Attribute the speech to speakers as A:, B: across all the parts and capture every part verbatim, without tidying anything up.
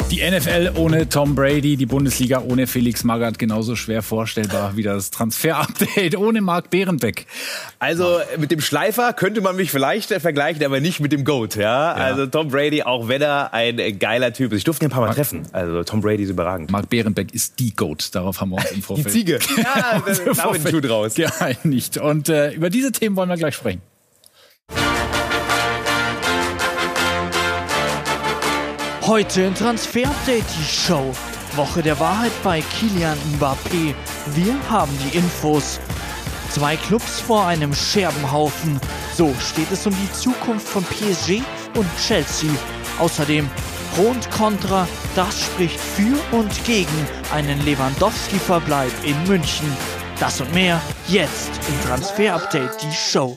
A: Die N F L ohne Tom Brady, die Bundesliga ohne Felix Magath, genauso schwer vorstellbar wie das Transfer-Update ohne Marc Behrenbeck.
B: Also mit dem Schleifer könnte man mich vielleicht vergleichen, aber nicht mit dem GOAT. Ja? Ja. Also Tom Brady, auch wenn er ein geiler Typ ist. Ich durfte ihn ein paar Mal Marc, treffen. Also Tom Brady ist überragend.
A: Marc Behrenbeck ist die GOAT. Darauf haben wir uns im Vorfeld.
B: Die Ziege. Ja, das ist ein Schuh draus.
A: Geeinigt. Und äh, über diese Themen wollen wir gleich sprechen.
C: Heute in Transfer Update die Show. Woche der Wahrheit bei Kylian Mbappé. Wir haben die Infos. Zwei Clubs vor einem Scherbenhaufen. So steht es um die Zukunft von P S G und Chelsea. Außerdem Pro und Contra, das spricht für und gegen einen Lewandowski-Verbleib in München. Das und mehr jetzt im Transfer Update die Show.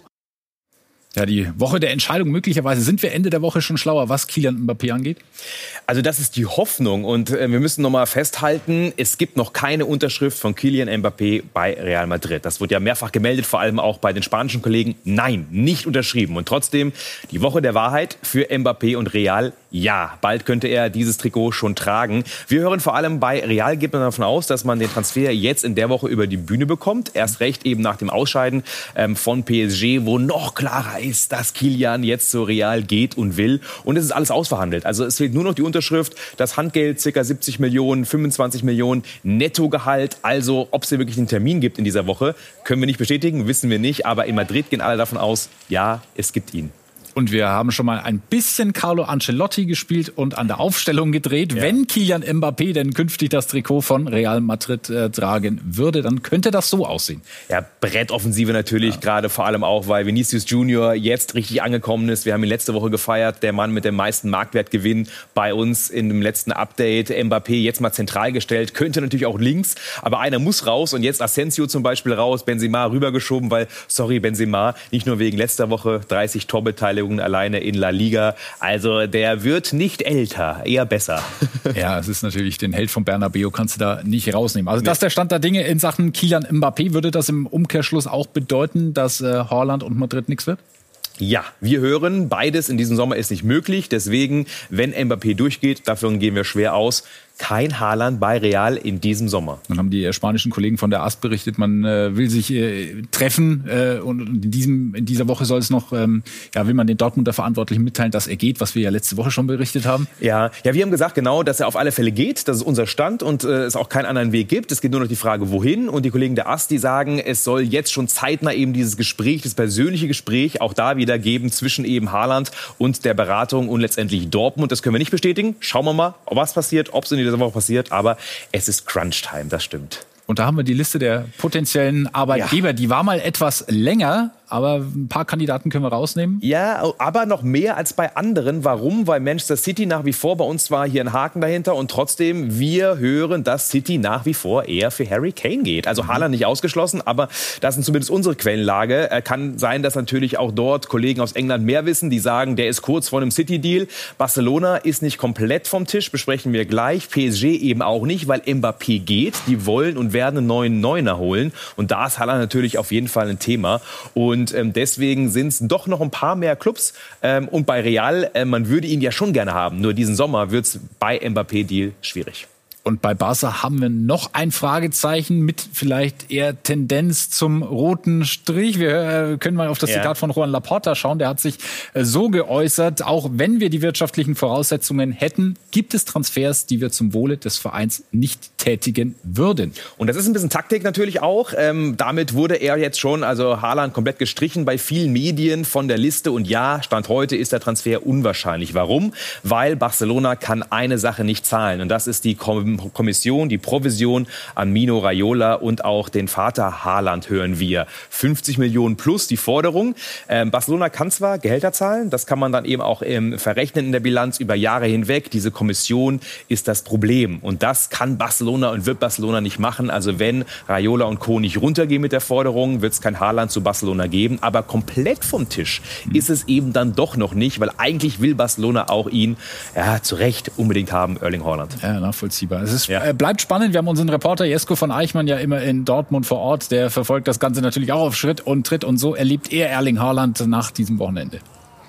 A: Ja, die Woche der Entscheidung. Möglicherweise sind wir Ende der Woche schon schlauer, was Kylian Mbappé angeht.
B: Also das ist die Hoffnung. Und äh, wir müssen noch mal festhalten, es gibt noch keine Unterschrift von Kylian Mbappé bei Real Madrid. Das wird ja mehrfach gemeldet, vor allem auch bei den spanischen Kollegen. Nein, nicht unterschrieben. Und trotzdem die Woche der Wahrheit für Mbappé und Real. Ja, bald könnte er dieses Trikot schon tragen. Wir hören vor allem bei Real, geht man davon aus, dass man den Transfer jetzt in der Woche über die Bühne bekommt. Erst recht eben nach dem Ausscheiden ähm, von P S G, wo noch klarer ist, dass Kylian jetzt zu Real geht und will. Und es ist alles ausverhandelt. Also es fehlt nur noch die Unterschrift, das Handgeld, ca. siebzig Millionen, fünfundzwanzig Millionen Nettogehalt. Also ob es hier wirklich einen Termin gibt in dieser Woche, können wir nicht bestätigen, wissen wir nicht. Aber in Madrid gehen alle davon aus, ja, es gibt ihn.
A: Und wir haben schon mal ein bisschen Carlo Ancelotti gespielt und an der Aufstellung gedreht. Ja. Wenn Kylian Mbappé denn künftig das Trikot von Real Madrid äh, tragen würde, dann könnte das so aussehen.
B: Ja, Brettoffensive natürlich, ja. Gerade vor allem auch, weil Vinicius Junior jetzt richtig angekommen ist. Wir haben ihn letzte Woche gefeiert, der Mann mit dem meisten Marktwertgewinn bei uns in dem letzten Update. Mbappé jetzt mal zentral gestellt, könnte natürlich auch links, aber einer muss raus. Und jetzt Asensio zum Beispiel raus, Benzema rübergeschoben, weil, sorry Benzema, nicht nur wegen letzter Woche dreißig Torbeteiligungen alleine in La Liga. Also der wird nicht älter, eher besser.
A: Ja, es ist natürlich, den Held von Bernabeu kannst du da nicht rausnehmen. Also das ist der Stand der Dinge in Sachen Kylian Mbappé. Würde das im Umkehrschluss auch bedeuten, dass äh, Haaland und Madrid nichts wird?
B: Ja, wir hören, beides in diesem Sommer ist nicht möglich. Deswegen, wenn Mbappé durchgeht, davon gehen wir schwer aus, kein Haaland bei Real in diesem Sommer.
A: Dann haben die äh, spanischen Kollegen von der A S berichtet, man äh, will sich äh, treffen äh, und in, diesem, in dieser Woche soll es noch, ähm, ja, will man den Dortmunder Verantwortlichen mitteilen, dass er geht, was wir ja letzte Woche schon berichtet haben.
B: Ja, ja, wir haben gesagt genau, dass er auf alle Fälle geht, das ist unser Stand und äh, es auch keinen anderen Weg gibt. Es geht nur noch die Frage, wohin, und die Kollegen der A S, die sagen, es soll jetzt schon zeitnah eben dieses Gespräch, das persönliche Gespräch auch da wieder geben zwischen eben Haaland und der Beratung und letztendlich Dortmund. Das können wir nicht bestätigen. Schauen wir mal, was passiert, ob es in dieser Woche passiert, aber es ist Crunch-Time, das stimmt.
A: Und da haben wir die Liste der potenziellen Arbeitgeber. Ja. Die war mal etwas länger, aber ein paar Kandidaten können wir rausnehmen.
B: Ja, aber noch mehr als bei anderen. Warum? Weil Manchester City nach wie vor, bei uns war hier ein Haken dahinter, und trotzdem, wir hören, dass City nach wie vor eher für Harry Kane geht. Also Haaland nicht ausgeschlossen, aber das ist zumindest unsere Quellenlage. Kann sein, dass natürlich auch dort Kollegen aus England mehr wissen, die sagen, der ist kurz vor einem City-Deal. Barcelona ist nicht komplett vom Tisch, besprechen wir gleich. P S G eben auch nicht, weil Mbappé geht. Die wollen und werden einen neuen Neuner holen. Und da ist Haaland natürlich auf jeden Fall ein Thema. Und ähm, deswegen sind es doch noch ein paar mehr Clubs. Ähm, und bei Real, äh, man würde ihn ja schon gerne haben. Nur diesen Sommer wird es bei Mbappé-Deal schwierig.
A: Und bei Barca haben wir noch ein Fragezeichen mit vielleicht eher Tendenz zum roten Strich. Wir äh, können mal auf das ja. Zitat von Joan Laporta schauen. Der hat sich äh, so geäußert: Auch wenn wir die wirtschaftlichen Voraussetzungen hätten, gibt es Transfers, die wir zum Wohle des Vereins nicht tätigen würden.
B: Und das ist ein bisschen Taktik natürlich auch. Ähm, damit wurde er jetzt schon, also Haaland, komplett gestrichen bei vielen Medien von der Liste. Und ja, Stand heute ist der Transfer unwahrscheinlich. Warum? Weil Barcelona kann eine Sache nicht zahlen. Und das ist die Kom- Kommission, die Provision an Mino Raiola und auch den Vater Haaland hören wir. fünfzig Millionen plus die Forderung. Ähm, Barcelona kann zwar Gehälter zahlen, das kann man dann eben auch ähm, verrechnen in der Bilanz über Jahre hinweg. Diese Kommission ist das Problem. Und das kann Barcelona und wird Barcelona nicht machen. Also wenn Raiola und Co. nicht runtergehen mit der Forderung, wird es kein Haaland zu Barcelona geben. Aber komplett vom Tisch mhm. ist es eben dann doch noch nicht, weil eigentlich will Barcelona auch ihn, ja, zu Recht unbedingt haben, Erling Haaland.
A: Ja, nachvollziehbar. Es ist, ja. äh, bleibt spannend. Wir haben unseren Reporter Jesko von Eichmann ja immer in Dortmund vor Ort. Der verfolgt das Ganze natürlich auch auf Schritt und Tritt. Und so erlebt er Erling Haaland nach diesem Wochenende.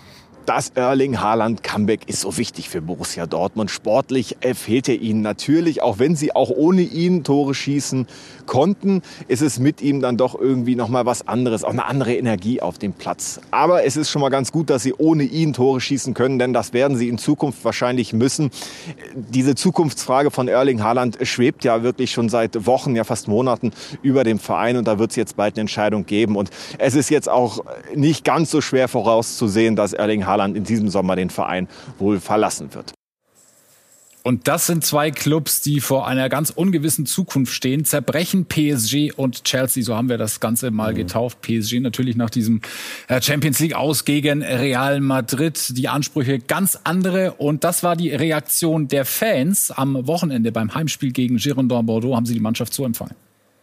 D: Das Erling Haaland-Comeback ist so wichtig für Borussia Dortmund. Sportlich fehlt er ihnen natürlich, auch wenn sie auch ohne ihn Tore schießen konnten, ist es mit ihm dann doch irgendwie noch mal was anderes, auch eine andere Energie auf dem Platz. Aber es ist schon mal ganz gut, dass sie ohne ihn Tore schießen können, denn das werden sie in Zukunft wahrscheinlich müssen. Diese Zukunftsfrage von Erling Haaland schwebt ja wirklich schon seit Wochen, ja fast Monaten über dem Verein und da wird es jetzt bald eine Entscheidung geben. Und es ist jetzt auch nicht ganz so schwer vorauszusehen, dass Erling Haaland in diesem Sommer den Verein wohl verlassen wird.
A: Und das sind zwei Clubs, die vor einer ganz ungewissen Zukunft stehen. Zerbrechen P S G und Chelsea, so haben wir das Ganze mal mhm. getauft. P S G natürlich nach diesem Champions League aus gegen Real Madrid. Die Ansprüche ganz andere. Und das war die Reaktion der Fans am Wochenende beim Heimspiel gegen Girondins Bordeaux. Haben sie die Mannschaft so empfangen.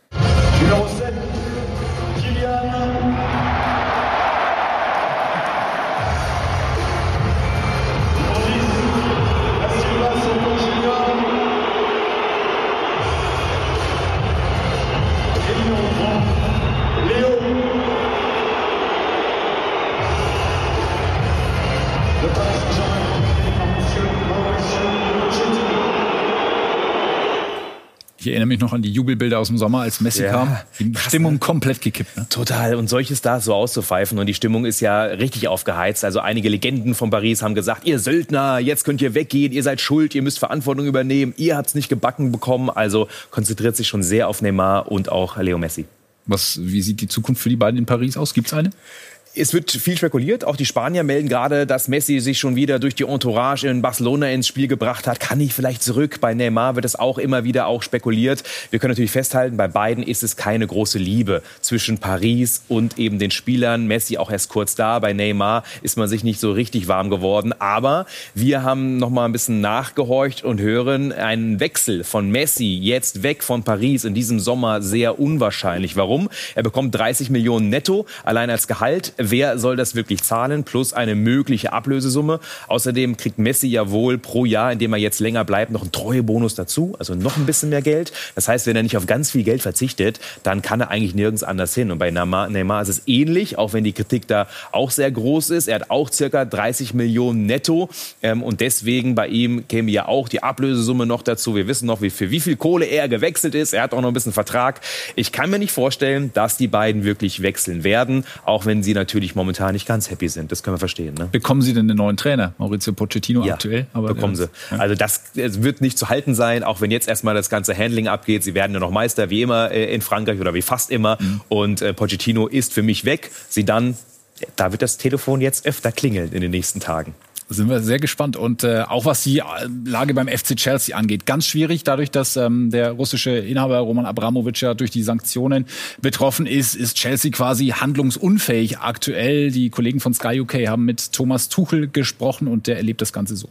A: Ich erinnere mich noch an die Jubelbilder aus dem Sommer, als Messi ja, kam. Die krass, Stimmung komplett gekippt. Ne?
B: Total. Und solche Stars so auszupfeifen. Und die Stimmung ist ja richtig aufgeheizt. Also einige Legenden von Paris haben gesagt, ihr Söldner, jetzt könnt ihr weggehen, ihr seid schuld, ihr müsst Verantwortung übernehmen, ihr habt's nicht gebacken bekommen. Also konzentriert sich schon sehr auf Neymar und auch Leo Messi.
A: Was, wie sieht die Zukunft für die beiden in Paris aus? Gibt's eine?
B: Es wird viel spekuliert. Auch die Spanier melden gerade, dass Messi sich schon wieder durch die Entourage in Barcelona ins Spiel gebracht hat. Kann ich vielleicht zurück? Bei Neymar wird es auch immer wieder auch spekuliert. Wir können natürlich festhalten, bei beiden ist es keine große Liebe zwischen Paris und eben den Spielern. Messi auch erst kurz da. Bei Neymar ist man sich nicht so richtig warm geworden. Aber wir haben noch mal ein bisschen nachgehorcht und hören, einen Wechsel von Messi jetzt weg von Paris in diesem Sommer sehr unwahrscheinlich. Warum? Er bekommt dreißig Millionen netto allein als Gehalt. Wer soll das wirklich zahlen? Plus eine mögliche Ablösesumme. Außerdem kriegt Messi ja wohl pro Jahr, indem er jetzt länger bleibt, noch einen Treuebonus dazu. Also noch ein bisschen mehr Geld. Das heißt, wenn er nicht auf ganz viel Geld verzichtet, dann kann er eigentlich nirgends anders hin. Und bei Neymar ist es ähnlich, auch wenn die Kritik da auch sehr groß ist. Er hat auch circa dreißig Millionen netto. Und deswegen bei ihm käme ja auch die Ablösesumme noch dazu. Wir wissen noch, für wie viel Kohle er gewechselt ist. Er hat auch noch ein bisschen Vertrag. Ich kann mir nicht vorstellen, dass die beiden wirklich wechseln werden. Auch wenn sie natürlich natürlich momentan nicht ganz happy sind. Das können wir verstehen. Ne?
A: Bekommen Sie denn den neuen Trainer? Maurizio Pochettino
B: ja,
A: aktuell?
B: Aber bekommen Sie. Ja. Also das, das wird nicht zu halten sein, auch wenn jetzt erstmal das ganze Handling abgeht. Sie werden ja noch Meister, wie immer in Frankreich oder wie fast immer. Mhm. Und äh, Pochettino ist für mich weg. Sie dann, da wird das Telefon jetzt öfter klingeln in den nächsten Tagen.
A: Sind wir sehr gespannt. Und äh, auch was die Lage beim F C Chelsea angeht. Ganz schwierig, dadurch, dass ähm, der russische Inhaber Roman Abramovich ja durch die Sanktionen betroffen ist, ist Chelsea quasi handlungsunfähig aktuell. Die Kollegen von Sky U K haben mit Thomas Tuchel gesprochen und der erlebt das Ganze so.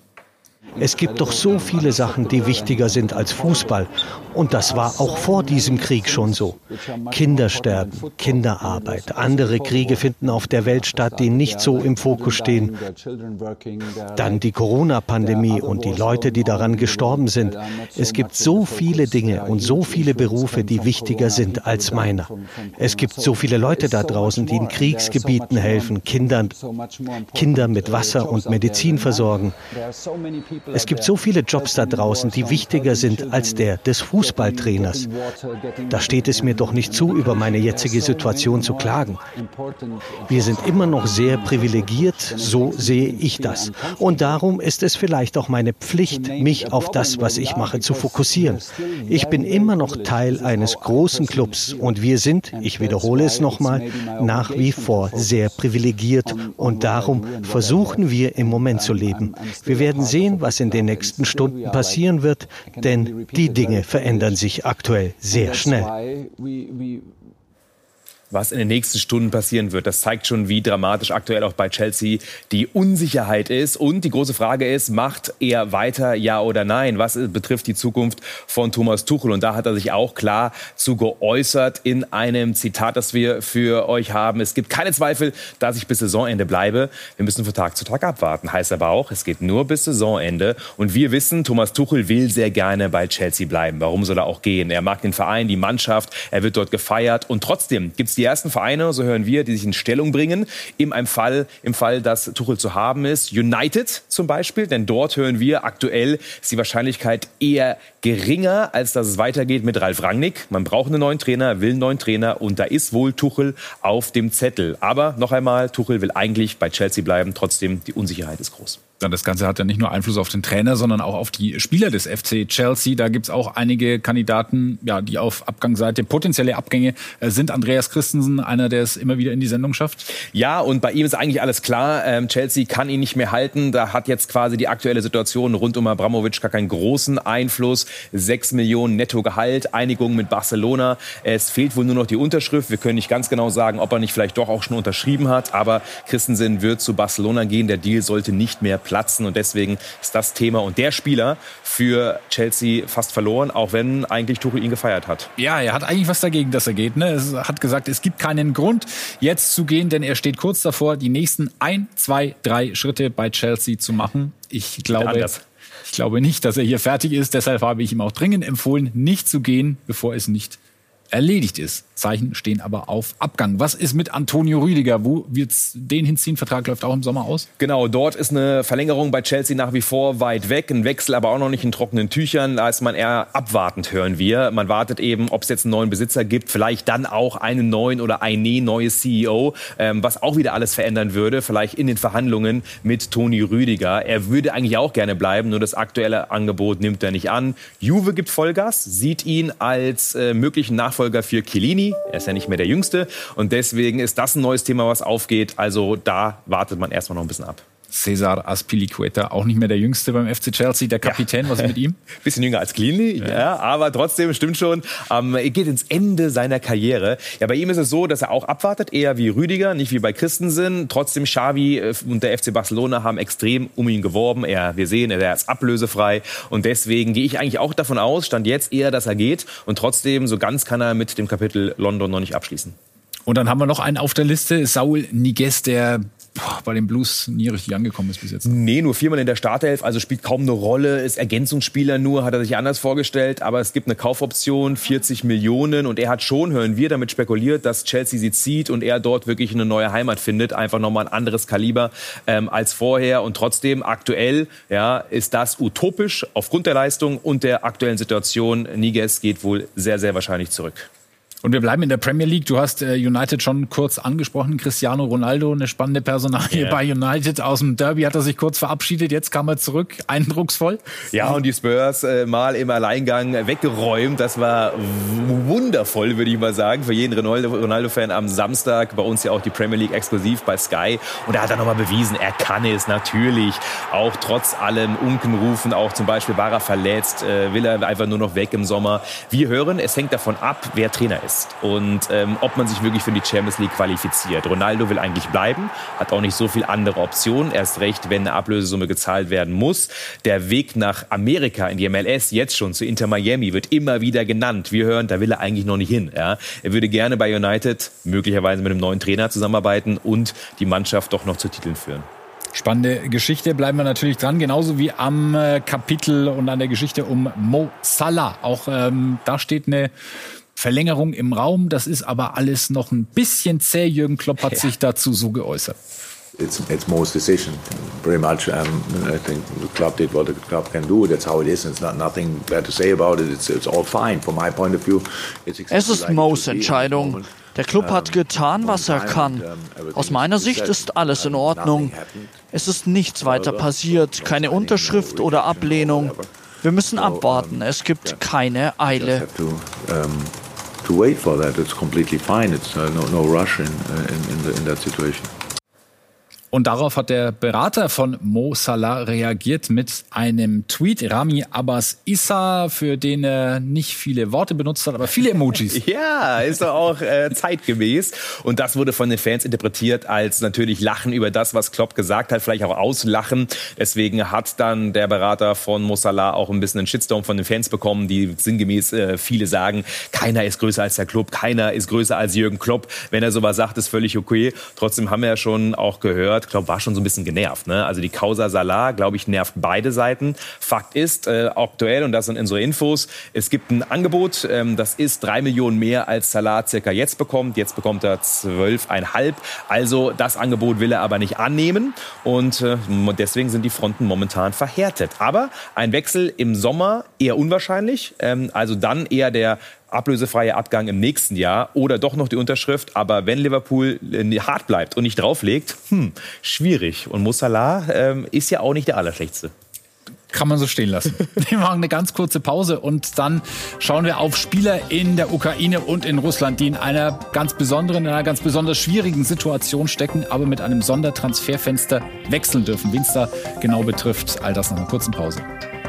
E: Es gibt doch so viele Sachen, die wichtiger sind als Fußball. Und das war auch vor diesem Krieg schon so. Kinder sterben, Kinderarbeit, andere Kriege finden auf der Welt statt, die nicht so im Fokus stehen. Dann die Corona-Pandemie und die Leute, die daran gestorben sind. Es gibt so viele Dinge und so viele Berufe, die wichtiger sind als meiner. Es gibt so viele Leute da draußen, die in Kriegsgebieten helfen, Kindern, Kinder mit Wasser und Medizin versorgen. Es gibt so viele Jobs da draußen, die wichtiger sind als der des Fußballtrainers. Da steht es mir doch nicht zu, über meine jetzige Situation zu klagen. Wir sind immer noch sehr privilegiert, so sehe ich das. Und darum ist es vielleicht auch meine Pflicht, mich auf das, was ich mache, zu fokussieren. Ich bin immer noch Teil eines großen Clubs und wir sind, ich wiederhole es nochmal, nach wie vor sehr privilegiert und darum versuchen wir im Moment zu leben. Wir werden sehen, was in den nächsten Stunden passieren wird, denn die Dinge verändern sich aktuell sehr schnell.
B: Was in den nächsten Stunden passieren wird, das zeigt schon, wie dramatisch aktuell auch bei Chelsea die Unsicherheit ist. Und die große Frage ist, macht er weiter, ja oder nein? Was betrifft die Zukunft von Thomas Tuchel? Und da hat er sich auch klar zu geäußert in einem Zitat, das wir für euch haben. Es gibt keine Zweifel, dass ich bis Saisonende bleibe. Wir müssen von Tag zu Tag abwarten. Heißt aber auch, es geht nur bis Saisonende. Und wir wissen, Thomas Tuchel will sehr gerne bei Chelsea bleiben. Warum soll er auch gehen? Er mag den Verein, die Mannschaft, er wird dort gefeiert. Und trotzdem gibt es die ersten Vereine, so hören wir, die sich in Stellung bringen, im einem Fall, im Fall, dass Tuchel zu haben ist. United zum Beispiel, denn dort hören wir, aktuell ist die Wahrscheinlichkeit eher geringer, als dass es weitergeht mit Ralf Rangnick. Man braucht einen neuen Trainer, will einen neuen Trainer und da ist wohl Tuchel auf dem Zettel. Aber noch einmal, Tuchel will eigentlich bei Chelsea bleiben, trotzdem die Unsicherheit ist groß.
A: Das Ganze hat ja nicht nur Einfluss auf den Trainer, sondern auch auf die Spieler des F C Chelsea. Da gibt's auch einige Kandidaten, ja, die auf Abgangsseite potenzielle Abgänge äh, sind. Andreas Christensen, einer, der es immer wieder in die Sendung schafft.
B: Ja, und bei ihm ist eigentlich alles klar. Ähm, Chelsea kann ihn nicht mehr halten. Da hat jetzt quasi die aktuelle Situation rund um Abramovich gar keinen großen Einfluss. Sechs Millionen Nettogehalt, Einigung mit Barcelona. Es fehlt wohl nur noch die Unterschrift. Wir können nicht ganz genau sagen, ob er nicht vielleicht doch auch schon unterschrieben hat. Aber Christensen wird zu Barcelona gehen. Der Deal sollte nicht mehr platzen und deswegen ist das Thema und der Spieler für Chelsea fast verloren, auch wenn eigentlich Tuchel ihn gefeiert hat.
A: Ja, er hat eigentlich was dagegen, dass er geht. Ne? Er hat gesagt, es gibt keinen Grund, jetzt zu gehen, denn er steht kurz davor, die nächsten ein, zwei, drei Schritte bei Chelsea zu machen. Ich glaube, ich glaube nicht, dass er hier fertig ist. Deshalb habe ich ihm auch dringend empfohlen, nicht zu gehen, bevor es nicht erledigt ist. Zeichen stehen aber auf Abgang. Was ist mit Antonio Rüdiger? Wo wird's den hinziehen? Vertrag läuft auch im Sommer aus?
B: Genau, dort ist eine Verlängerung bei Chelsea nach wie vor weit weg. Ein Wechsel aber auch noch nicht in trockenen Tüchern. Da ist man eher abwartend, hören wir. Man wartet eben, ob es jetzt einen neuen Besitzer gibt. Vielleicht dann auch einen neuen oder eine neue C E O, ähm, was auch wieder alles verändern würde. Vielleicht in den Verhandlungen mit Toni Rüdiger. Er würde eigentlich auch gerne bleiben, nur das aktuelle Angebot nimmt er nicht an. Juve gibt Vollgas, sieht ihn als äh, möglichen Nachfolger für Chiellini. Er ist ja nicht mehr der Jüngste und deswegen ist das ein neues Thema, was aufgeht. Also da wartet man erstmal noch ein bisschen ab.
A: Cesar Azpilicueta, auch nicht mehr der Jüngste beim F C Chelsea, der Kapitän, ja. Was ist mit ihm?
B: Bisschen jünger als Chiellini, ja. ja, aber trotzdem, stimmt schon, ähm, er geht ins Ende seiner Karriere. Ja, bei ihm ist es so, dass er auch abwartet, eher wie Rüdiger, nicht wie bei Christensen. Trotzdem, Xavi und der F C Barcelona haben extrem um ihn geworben. Er, wir sehen, er ist ablösefrei und deswegen gehe ich eigentlich auch davon aus, stand jetzt eher, dass er geht und trotzdem, so ganz kann er mit dem Kapitel London noch nicht abschließen.
A: Und dann haben wir noch einen auf der Liste, Saul Niguez, der boah, bei den Blues nie richtig angekommen ist bis jetzt.
B: Nee, nur viermal in der Startelf, also spielt kaum eine Rolle, ist Ergänzungsspieler nur, hat er sich anders vorgestellt, aber es gibt eine Kaufoption, vierzig Millionen und er hat schon, hören wir, damit spekuliert, dass Chelsea sie zieht und er dort wirklich eine neue Heimat findet, einfach nochmal ein anderes Kaliber ähm, als vorher und trotzdem aktuell ja, ist das utopisch aufgrund der Leistung und der aktuellen Situation. Niguez geht wohl sehr, sehr wahrscheinlich zurück.
A: Und wir bleiben in der Premier League. Du hast äh, United schon kurz angesprochen. Cristiano Ronaldo, eine spannende Personalie yeah. bei United. Aus dem Derby hat er sich kurz verabschiedet. Jetzt kam er zurück. Eindrucksvoll.
B: Ja, und die Spurs äh, mal im Alleingang weggeräumt. Das war wundervoll, würde ich mal sagen. Für jeden Ronaldo-Fan am Samstag. Bei uns ja auch die Premier League exklusiv bei Sky. Und da hat er nochmal bewiesen, er kann es natürlich. Auch trotz allem Unkenrufen. Auch zum Beispiel war er verletzt. Äh, will er einfach nur noch weg im Sommer. Wir hören, es hängt davon ab, wer Trainer ist. Und ähm, ob man sich wirklich für die Champions League qualifiziert. Ronaldo will eigentlich bleiben, hat auch nicht so viel andere Optionen. Erst recht, wenn eine Ablösesumme gezahlt werden muss. Der Weg nach Amerika in die M L S, jetzt schon zu Inter Miami, wird immer wieder genannt. Wir hören, da will er eigentlich noch nicht hin. Ja. Er würde gerne bei United möglicherweise mit einem neuen Trainer zusammenarbeiten und die Mannschaft doch noch zu Titeln führen.
A: Spannende Geschichte, bleiben wir natürlich dran, genauso wie am äh, Kapitel und an der Geschichte um Mo Salah. Auch ähm, da steht eine Verlängerung im Raum, das ist aber alles noch ein bisschen zäh. Jürgen Klopp hat ja. sich dazu so geäußert.
F: It's, it's Mo's decision, very much. Um, I think the club did what the club can do. That's how it is. It's not nothing bad to say about it. It's, it's all fine from my point of view. It's
C: es ist Mo's Entscheidung. Der Club hat getan, was er kann. Aus meiner Sicht ist alles in Ordnung. Es ist nichts weiter passiert, keine Unterschrift oder Ablehnung. Wir müssen abwarten. Es gibt keine Eile.
F: To wait for that, it's completely fine. It's uh, no, no rush in, in, in, the, in that situation.
A: Und darauf hat der Berater von Mo Salah reagiert mit einem Tweet. Rami Abbas Issa, für den er nicht viele Worte benutzt hat, aber viele Emojis.
B: Ja, ist doch auch äh, zeitgemäß. Und das wurde von den Fans interpretiert als natürlich Lachen über das, was Klopp gesagt hat, vielleicht auch auslachen. Deswegen hat dann der Berater von Mo Salah auch ein bisschen einen Shitstorm von den Fans bekommen, die sinngemäß äh, viele sagen, keiner ist größer als der Club, keiner ist größer als Jürgen Klopp. Wenn er sowas sagt, ist völlig okay. Trotzdem haben wir ja schon auch gehört, gehört, glaube war schon so ein bisschen genervt. Ne? Also die Causa Salah, glaube ich, nervt beide Seiten. Fakt ist, äh, aktuell, und das sind unsere Infos, es gibt ein Angebot, ähm, das ist drei Millionen mehr, als Salah circa jetzt bekommt. Jetzt bekommt er zwölf Komma fünf. Also das Angebot will er aber nicht annehmen. Und äh, deswegen sind die Fronten momentan verhärtet. Aber ein Wechsel im Sommer eher unwahrscheinlich. Ähm, also dann eher der ablösefreie Abgang im nächsten Jahr oder doch noch die Unterschrift. Aber wenn Liverpool hart bleibt und nicht drauflegt, hm, schwierig. Und Mo Salah ähm, ist ja auch nicht der Allerschlechteste.
A: Kann man so stehen lassen. Wir machen eine ganz kurze Pause und dann schauen wir auf Spieler in der Ukraine und in Russland, die in einer ganz besonderen, in einer ganz besonders schwierigen Situation stecken, aber mit einem Sondertransferfenster wechseln dürfen. Wen es da genau betrifft, all das nach einer kurzen Pause.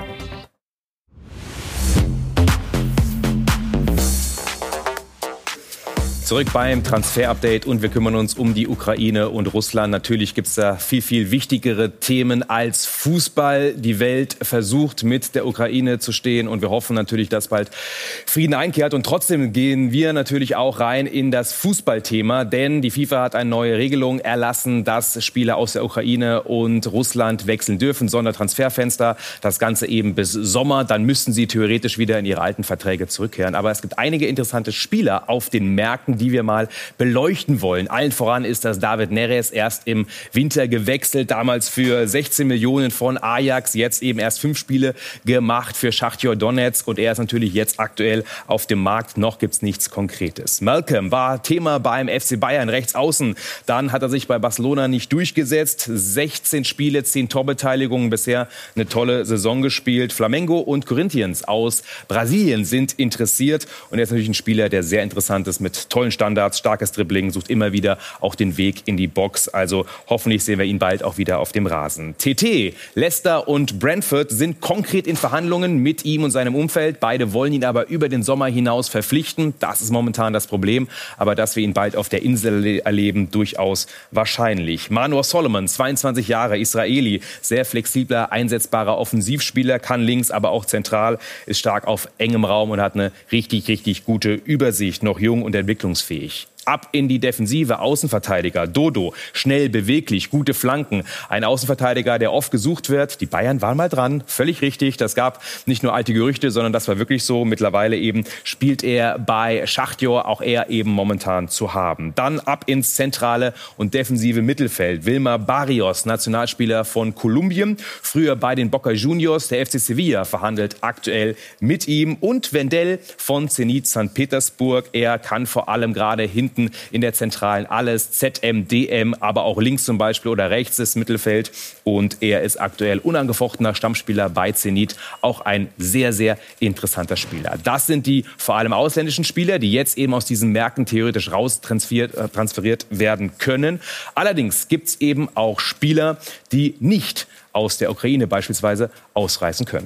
B: Zurück beim Transfer-Update und wir kümmern uns um die Ukraine und Russland. Natürlich gibt es da viel, viel wichtigere Themen als Fußball. Die Welt versucht, mit der Ukraine zu stehen und wir hoffen natürlich, dass bald Frieden einkehrt. Und trotzdem gehen wir natürlich auch rein in das Fußballthema, denn die FIFA hat eine neue Regelung erlassen, dass Spieler aus der Ukraine und Russland wechseln dürfen. Sondertransferfenster, das Ganze eben bis Sommer. Dann müssten sie theoretisch wieder in ihre alten Verträge zurückkehren. Aber es gibt einige interessante Spieler auf den Märkten, die wir mal beleuchten wollen. Allen voran ist das David Neres, erst im Winter gewechselt, damals für sechzehn Millionen von Ajax, jetzt eben erst fünf Spiele gemacht für Schachtjor Donetsk und er ist natürlich jetzt aktuell auf dem Markt. Noch gibt's nichts Konkretes. Malcolm war Thema beim F C Bayern, rechts außen. Dann hat er sich bei Barcelona nicht durchgesetzt. sechzehn Spiele, zehn Torbeteiligungen, bisher eine tolle Saison gespielt. Flamengo und Corinthians aus Brasilien sind interessiert und er ist natürlich ein Spieler, der sehr interessant ist mit tollen Standards, starkes Dribbling, sucht immer wieder auch den Weg in die Box. Also hoffentlich sehen wir ihn bald auch wieder auf dem Rasen. T T, Leicester und Brentford sind konkret in Verhandlungen mit ihm und seinem Umfeld. Beide wollen ihn aber über den Sommer hinaus verpflichten. Das ist momentan das Problem. Aber dass wir ihn bald auf der Insel erleben, durchaus wahrscheinlich. Manor Solomon, zweiundzwanzig Jahre, Israeli, sehr flexibler, einsetzbarer Offensivspieler, kann links, aber auch zentral, ist stark auf engem Raum und hat eine richtig, richtig gute Übersicht. Noch jung und entwicklungsfähig. Ab in die Defensive, Außenverteidiger, Dodo, schnell, beweglich, gute Flanken. Ein Außenverteidiger, der oft gesucht wird. Die Bayern waren mal dran, völlig richtig. Das gab nicht nur alte Gerüchte, sondern das war wirklich so. Mittlerweile eben spielt er bei Schachtjor, auch er eben momentan zu haben. Dann ab ins zentrale und defensive Mittelfeld. Wilmar Barrios, Nationalspieler von Kolumbien, früher bei den Boca Juniors. Der F C Sevilla verhandelt aktuell mit ihm. Und Wendell von Zenit Sankt Petersburg. Er kann vor allem gerade hinten in der Zentralen alles, Z M, D M, aber auch links zum Beispiel oder rechts das Mittelfeld. Und er ist aktuell unangefochtener Stammspieler bei Zenit. Auch ein sehr, sehr interessanter Spieler. Das sind die vor allem ausländischen Spieler, die jetzt eben aus diesen Märkten theoretisch raus transferiert, äh, transferiert werden können. Allerdings gibt es eben auch Spieler, die nicht aus der Ukraine beispielsweise ausreisen können.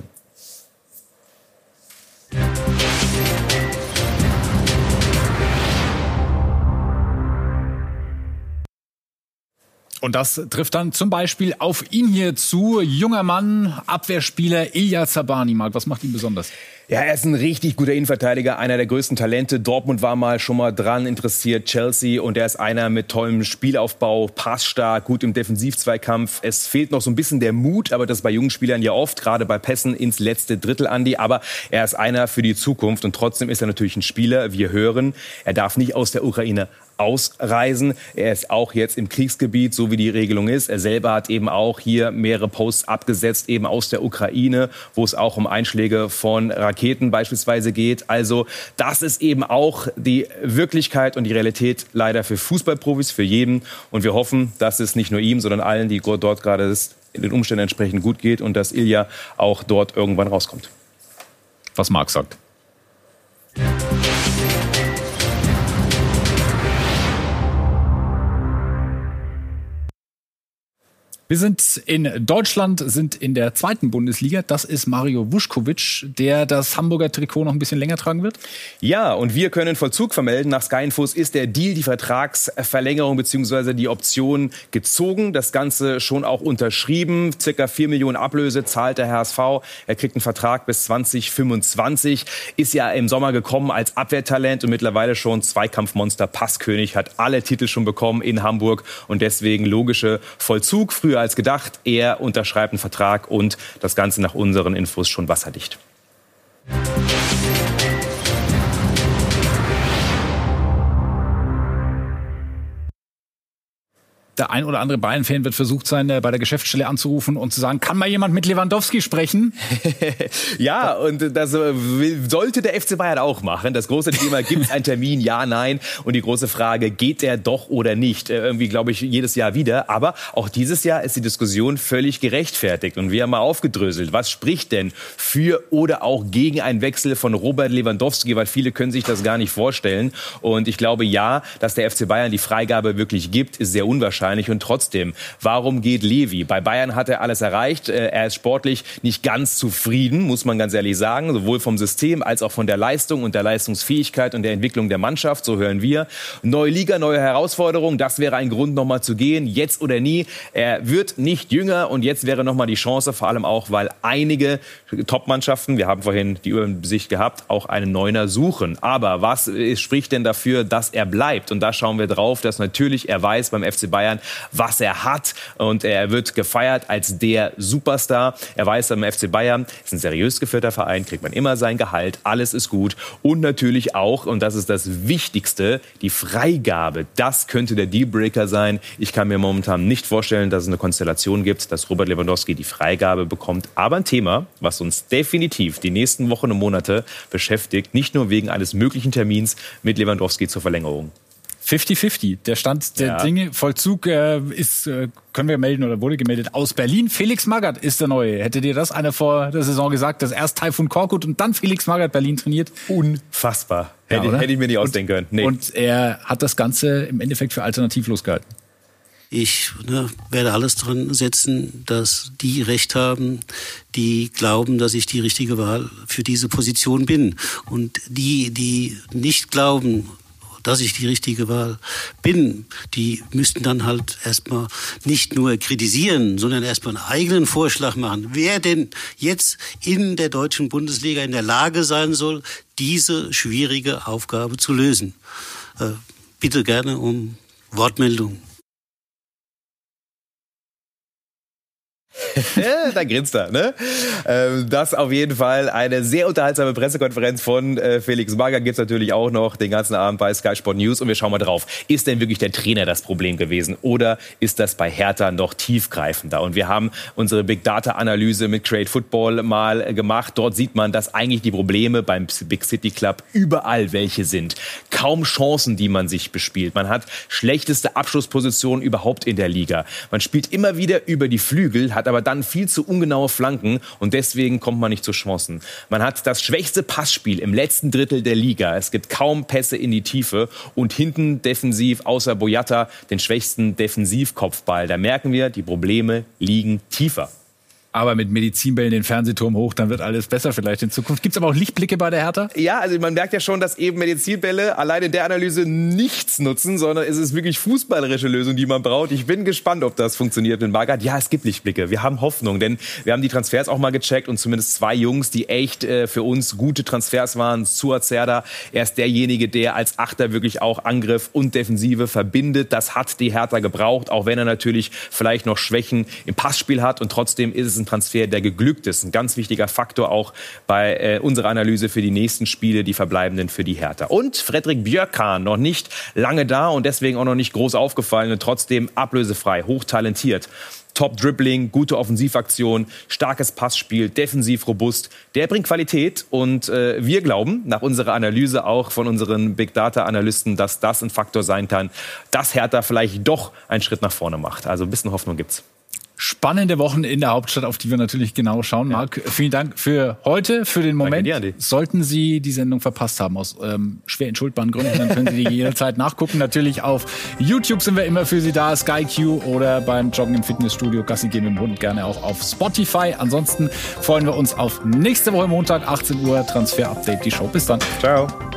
A: Und das trifft dann zum Beispiel auf ihn hier zu. Junger Mann, Abwehrspieler Ilya Zabani. Marc, was macht ihn besonders?
B: Ja, er ist ein richtig guter Innenverteidiger, einer der größten Talente. Dortmund war mal schon mal dran interessiert, Chelsea. Und er ist einer mit tollem Spielaufbau, passstark, gut im Defensivzweikampf. Es fehlt noch so ein bisschen der Mut, aber das ist bei jungen Spielern ja oft, gerade bei Pässen ins letzte Drittel, Andi. Aber er ist einer für die Zukunft und trotzdem ist er natürlich ein Spieler. Wir hören, er darf nicht aus der Ukraine ausreisen. Er ist auch jetzt im Kriegsgebiet, so wie die Regelung ist. Er selber hat eben auch hier mehrere Posts abgesetzt, eben aus der Ukraine, wo es auch um Einschläge von Raketen beispielsweise geht. Also das ist eben auch die Wirklichkeit und die Realität leider für Fußballprofis, für jeden. Und wir hoffen, dass es nicht nur ihm, sondern allen, die dort gerade in den Umständen entsprechend gut geht und dass Ilya auch dort irgendwann rauskommt.
A: Was Marc sagt. Wir sind in Deutschland, sind in der zweiten Bundesliga. Das ist Mario Vuskovic, der das Hamburger Trikot noch ein bisschen länger tragen wird.
B: Ja, und wir können Vollzug vermelden. Nach Sky Infos ist der Deal, die Vertragsverlängerung bzw. die Option gezogen. Das Ganze schon auch unterschrieben. Circa vier Millionen Ablöse zahlt der H S V. Er kriegt einen Vertrag bis zwanzig fünfundzwanzig. Ist ja im Sommer gekommen als Abwehrtalent und mittlerweile schon Zweikampfmonster, Passkönig, hat alle Titel schon bekommen in Hamburg und deswegen logische Vollzug. Früher als gedacht. Er unterschreibt einen Vertrag und das Ganze nach unseren Infos schon wasserdicht.
A: Der ein oder andere Bayern-Fan wird versucht sein, bei der Geschäftsstelle anzurufen und zu sagen, kann mal jemand mit Lewandowski sprechen?
B: Ja, und das will, sollte der F C Bayern auch machen. Das große Thema, gibt es einen Termin, ja, nein? Und die große Frage, geht der doch oder nicht? Irgendwie, glaube ich, jedes Jahr wieder. Aber auch dieses Jahr ist die Diskussion völlig gerechtfertigt. Und wir haben mal aufgedröselt, was spricht denn für oder auch gegen einen Wechsel von Robert Lewandowski? Weil viele können sich das gar nicht vorstellen. Und ich glaube, ja, dass der F C Bayern die Freigabe wirklich gibt, ist sehr unwahrscheinlich. Und trotzdem, warum geht Levi? Bei Bayern hat er alles erreicht. Er ist sportlich nicht ganz zufrieden, muss man ganz ehrlich sagen. Sowohl vom System als auch von der Leistung und der Leistungsfähigkeit und der Entwicklung der Mannschaft. So hören wir. Neue Liga, neue Herausforderung. Das wäre ein Grund, nochmal zu gehen. Jetzt oder nie. Er wird nicht jünger. Und jetzt wäre nochmal die Chance, vor allem auch, weil einige Top-Mannschaften, wir haben vorhin die Übersicht gehabt, auch einen Neuner suchen. Aber was spricht denn dafür, dass er bleibt? Und da schauen wir drauf, dass natürlich er weiß beim F C Bayern, was er hat, und er wird gefeiert als der Superstar. Er weiß, beim F C Bayern ist ein seriös geführter Verein, kriegt man immer sein Gehalt, alles ist gut und natürlich auch, und das ist das Wichtigste, die Freigabe. Das könnte der Dealbreaker sein. Ich kann mir momentan nicht vorstellen, dass es eine Konstellation gibt, dass Robert Lewandowski die Freigabe bekommt, aber ein Thema, was uns definitiv die nächsten Wochen und Monate beschäftigt, nicht nur wegen eines möglichen Termins mit Lewandowski zur Verlängerung.
A: fünfzig fünfzig, der Stand der
B: ja.
A: Dinge. Vollzug äh, ist, äh, können wir melden oder wurde gemeldet, aus Berlin. Felix Magath ist der Neue. Hätte dir das einer vor der Saison gesagt, dass erst Taifun Korkut und dann Felix Magath Berlin trainiert?
B: Unfassbar.
A: Ja,
B: hätte, hätte ich mir nicht ausdenken können. Nee.
A: Und er hat das Ganze im Endeffekt für alternativlos gehalten.
G: Ich ne, werde alles dran setzen, dass die Recht haben, die glauben, dass ich die richtige Wahl für diese Position bin. Und die, die nicht glauben, dass ich die richtige Wahl bin, die müssten dann halt erstmal nicht nur kritisieren, sondern erstmal einen eigenen Vorschlag machen, wer denn jetzt in der deutschen Bundesliga in der Lage sein soll, diese schwierige Aufgabe zu lösen. Äh, bitte gerne um Wortmeldung.
B: Ja, da grinst er, ne? Das auf jeden Fall eine sehr unterhaltsame Pressekonferenz von Felix Magath. Gibt's natürlich auch noch den ganzen Abend bei Sky Sport News. Und wir schauen mal drauf. Ist denn wirklich der Trainer das Problem gewesen? Oder ist das bei Hertha noch tiefgreifender? Und wir haben unsere Big Data Analyse mit Create Football mal gemacht. Dort sieht man, dass eigentlich die Probleme beim Big City Club überall welche sind. Kaum Chancen, die man sich bespielt. Man hat schlechteste Abschlusspositionen überhaupt in der Liga. Man spielt immer wieder über die Flügel, hat aber dann viel zu ungenaue Flanken und deswegen kommt man nicht zu Chancen. Man hat das schwächste Passspiel im letzten Drittel der Liga. Es gibt kaum Pässe in die Tiefe und hinten defensiv außer Boyata den schwächsten Defensivkopfball. Da merken wir, die Probleme liegen tiefer.
A: Aber mit Medizinbällen den Fernsehturm hoch, dann wird alles besser vielleicht in Zukunft. Gibt es aber auch Lichtblicke bei der Hertha?
B: Ja, also man merkt ja schon, dass eben Medizinbälle allein in der Analyse nichts nutzen, sondern es ist wirklich fußballerische Lösung, die man braucht. Ich bin gespannt, ob das funktioniert mit Magath. Ja, es gibt Lichtblicke. Wir haben Hoffnung, denn wir haben die Transfers auch mal gecheckt und zumindest zwei Jungs, die echt äh, für uns gute Transfers waren. Suat Serdar, er ist derjenige, der als Achter wirklich auch Angriff und Defensive verbindet. Das hat die Hertha gebraucht, auch wenn er natürlich vielleicht noch Schwächen im Passspiel hat und trotzdem ist es ein Transfer, der geglückt ist. Ein ganz wichtiger Faktor auch bei äh, unserer Analyse für die nächsten Spiele, die verbleibenden für die Hertha. Und Fredrik Björkan, noch nicht lange da und deswegen auch noch nicht groß aufgefallen und trotzdem ablösefrei, hochtalentiert. Top-Dribbling, gute Offensivaktion, starkes Passspiel, defensiv robust. Der bringt Qualität und äh, wir glauben, nach unserer Analyse auch von unseren Big-Data-Analysten, dass das ein Faktor sein kann, dass Hertha vielleicht doch einen Schritt nach vorne macht. Also ein bisschen Hoffnung gibt's.
A: Spannende Wochen in der Hauptstadt, auf die wir natürlich genau schauen. Marc, vielen Dank für heute, für den Moment.
B: Danke dir, Andi.
A: Sollten Sie die Sendung verpasst haben aus ähm, schwer entschuldbaren Gründen, dann können Sie die jederzeit nachgucken. Natürlich auf YouTube sind wir immer für Sie da, Sky Q oder beim Joggen im Fitnessstudio, Gassi gehen mit dem Hund, gerne auch auf Spotify. Ansonsten freuen wir uns auf nächste Woche Montag, achtzehn Uhr, Transfer Update, die Show. Bis dann.
B: Ciao.